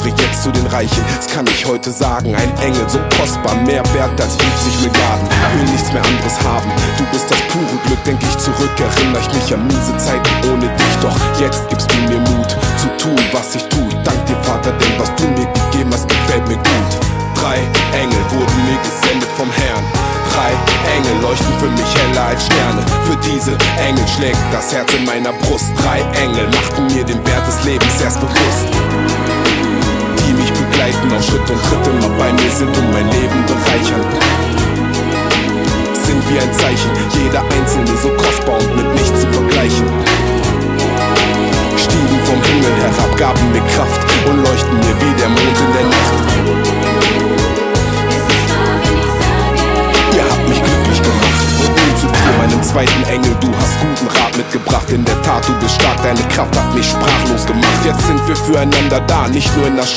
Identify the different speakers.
Speaker 1: gehöre jetzt zu den Reichen. Das kann ich heute sagen, ein Engel, so kostbar, mehr wert als 50 Milliarden. Will nichts mehr anderes haben, du bist das pure Glück. Denk ich zurück, erinnere ich mich an miese Zeiten ohne dich. Doch jetzt gibst du mir Mut, zu tun, was ich tu. Dank dir, Vater, denn was du mir gegeben hast, gefällt mir gut. 3 Engel wurden mir gesendet vom Herrn. 3 Engel leuchten für mich heller als Sterne. Für diese Engel schlägt das Herz in meiner Brust. 3 Engel machten mir den Wert des Lebens erst bewusst, die mich begleiten auf Schritt und Tritt, immer bei mir sind und mein Leben bereichern. Sind wie ein Zeichen, jeder einzelne so kostbar und mit nichts zu vergleichen. Stiegen vom Himmel herab, gaben mir Kraft und leuchten mir wie der Mond in der Nacht. Ihr habt mich glücklich gemacht. Und nun zu dir, meinem zweiten Engel, du hast guten Rat mitgebracht. In der Tat, du bist stark, deine Kraft hat mich sprachlos gemacht. Jetzt sind wir füreinander da, nicht nur in der